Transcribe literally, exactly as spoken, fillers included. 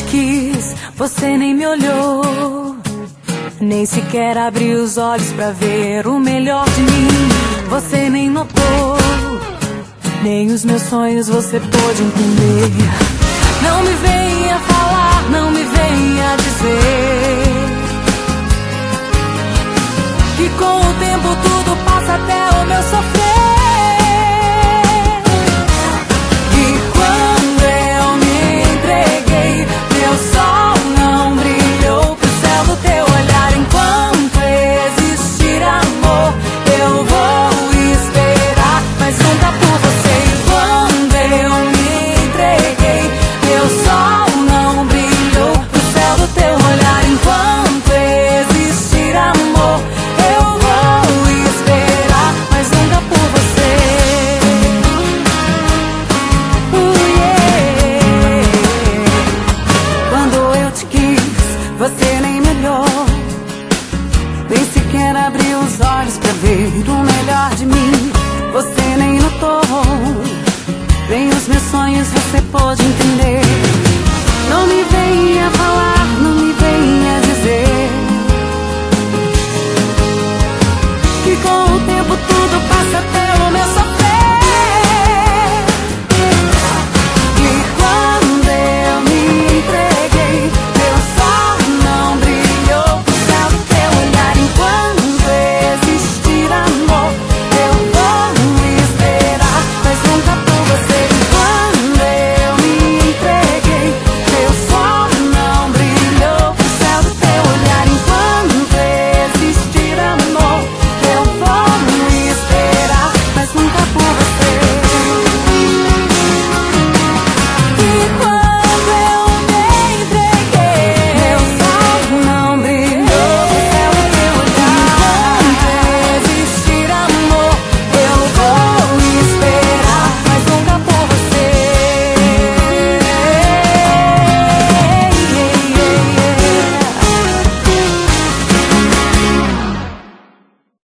quis, você nem me olhou, nem sequer abriu os olhos pra ver o melhor de mim. Você nem notou, nem os meus sonhos você pôde entender. Não me venha falar, não me venha dizer que com o tempo tudo passa, até o meu sofrer. E quando eu me entreguei, meu sol não brilhou pro céu do teu olhar. Enquanto existir amor, eu vou esperar, mas nunca por você. E quando eu me entreguei, meu sol não brilhou pro céu do teu olhar. Enquanto existir amor, eu vou esperar, mas nunca por você. Uh, yeah. Quando eu te quis, você nem me olhou, nem sequer abriu os olhos pra ver o melhor de mim. Você nem notou, nem os meus sonhos você pôde entender.